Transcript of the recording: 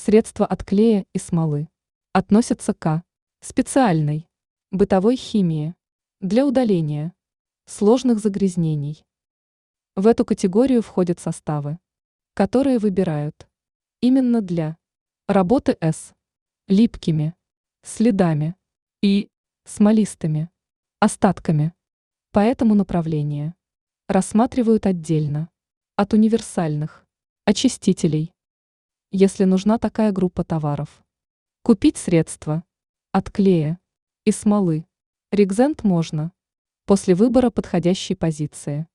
Средства от клея и смолы относятся к специальной бытовой химии для удаления сложных загрязнений. В эту категорию входят составы, которые выбирают именно для работы с липкими следами и смолистыми остатками. Поэтому направление рассматривают отдельно от универсальных очистителей. Если нужна такая группа товаров, купить средства от клея и смолы Регзент можно после выбора подходящей позиции.